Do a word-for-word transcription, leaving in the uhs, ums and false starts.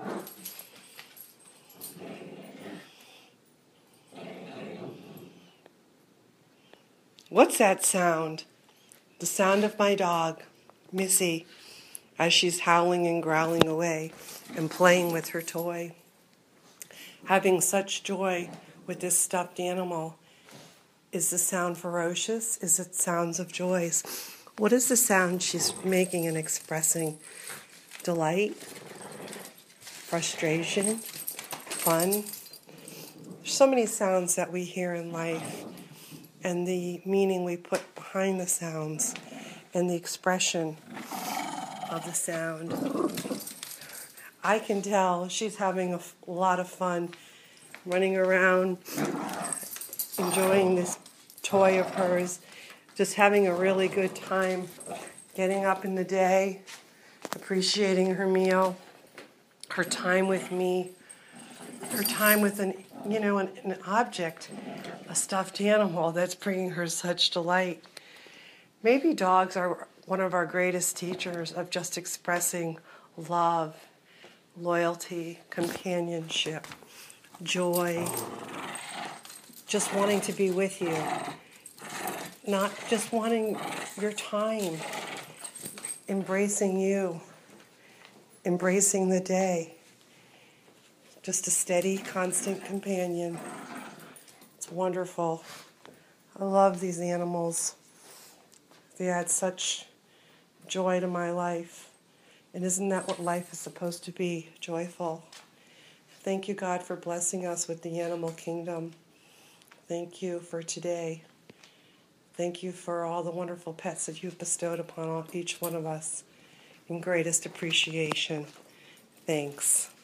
What's that sound? The sound of my dog, Missy, as she's howling and growling away and playing with her toy. Having such joy with this stuffed animal. Is the sound ferocious? Is it sounds of joys? What is the sound she's making and expressing? Delight? Frustration? Fun? There's so many sounds that we hear in life, and the meaning we put behind the sounds and the expression of the sound. I can tell she's having a f- lot of fun running around, enjoying this toy of hers, just having a really good time getting up in the day, appreciating her meal, her time with me, her time with an, you know, an, an object, a stuffed animal that's bringing her such delight. Maybe dogs are one of our greatest teachers of just expressing love, loyalty, companionship, joy, just wanting to be with you, not just wanting your time, embracing you, embracing the day, just a steady, constant companion. It's wonderful. I love these animals. They add such joy to my life. And isn't that what life is supposed to be? Joyful. Thank you, God, for blessing us with the animal kingdom. Thank you for today. Thank you for all the wonderful pets that you've bestowed upon all, each one of us in greatest appreciation. Thanks.